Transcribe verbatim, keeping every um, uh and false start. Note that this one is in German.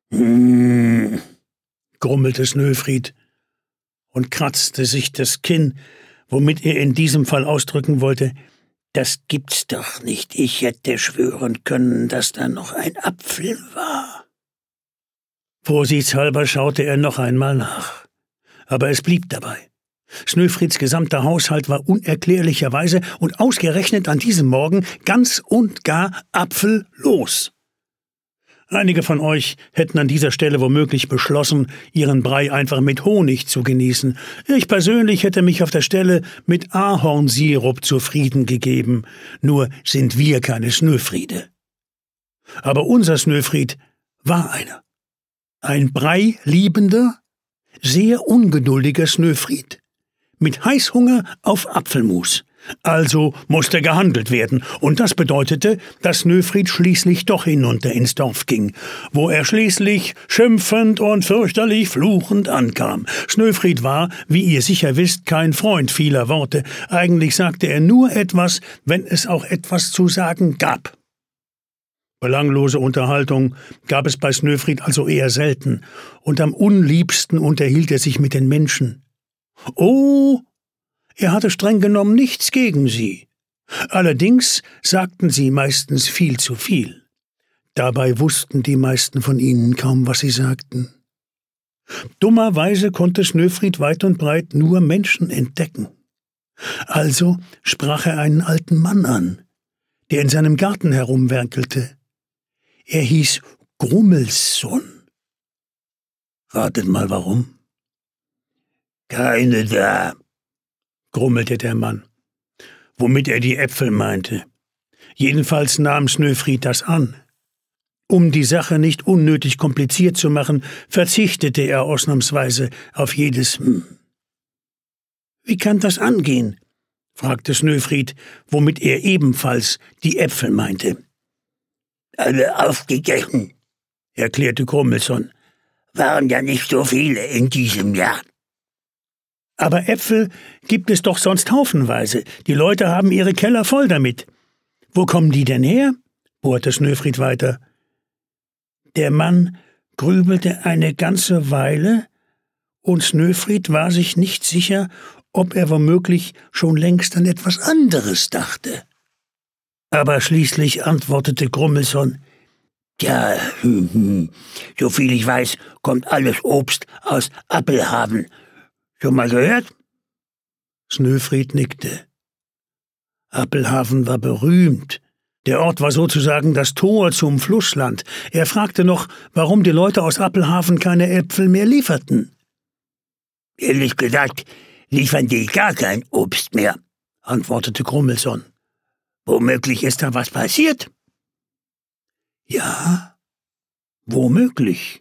Hm, grummelte Snöfried und kratzte sich das Kinn, womit er in diesem Fall ausdrücken wollte, das gibt's doch nicht, ich hätte schwören können, dass da noch ein Apfel war. Vorsichtshalber schaute er noch einmal nach, aber es blieb dabei. Snöfrieds gesamter Haushalt war unerklärlicherweise und ausgerechnet an diesem Morgen ganz und gar apfellos. Einige von euch hätten an dieser Stelle womöglich beschlossen, ihren Brei einfach mit Honig zu genießen. Ich persönlich hätte mich auf der Stelle mit Ahornsirup zufrieden gegeben. Nur sind wir keine Snöfriede. Aber unser Snöfried war einer. Ein breiliebender, sehr ungeduldiger Snöfried. Mit Heißhunger auf Apfelmus. Also musste gehandelt werden, und das bedeutete, dass Snöfried schließlich doch hinunter ins Dorf ging, wo er schließlich schimpfend und fürchterlich fluchend ankam. Snöfried war, wie ihr sicher wisst, kein Freund vieler Worte. Eigentlich sagte er nur etwas, wenn es auch etwas zu sagen gab. Belanglose Unterhaltung gab es bei Snöfried also eher selten, und am unliebsten unterhielt er sich mit den Menschen. Oh, er hatte streng genommen nichts gegen sie. Allerdings sagten sie meistens viel zu viel. Dabei wussten die meisten von ihnen kaum, was sie sagten. Dummerweise konnte Snöfried weit und breit nur Menschen entdecken. Also sprach er einen alten Mann an, der in seinem Garten herumwerkelte. Er hieß Grummelsson. Ratet mal, warum? Keine da, grummelte der Mann, womit er die Äpfel meinte. Jedenfalls nahm Snöfried das an. Um die Sache nicht unnötig kompliziert zu machen, verzichtete er ausnahmsweise auf jedes Hm. »Wie kann das angehen?« fragte Snöfried, womit er ebenfalls die Äpfel meinte. »Alle aufgegessen«, erklärte Grummelsson. »Waren ja nicht so viele in diesem Jahr.« »Aber Äpfel gibt es doch sonst haufenweise. Die Leute haben ihre Keller voll damit. Wo kommen die denn her?« bohrte Snöfried weiter. Der Mann grübelte eine ganze Weile, und Snöfried war sich nicht sicher, ob er womöglich schon längst an etwas anderes dachte. Aber schließlich antwortete Grummelsson, »Tja, hm, hm, soviel ich weiß, kommt alles Obst aus Appelhaven. Schon mal gehört?« Snöfried nickte. Appelhaven war berühmt. Der Ort war sozusagen das Tor zum Flussland. Er fragte noch, warum die Leute aus Appelhaven keine Äpfel mehr lieferten. »Ehrlich gesagt, liefern die gar kein Obst mehr«, antwortete Grummelsson. »Womöglich ist da was passiert?« »Ja, womöglich«,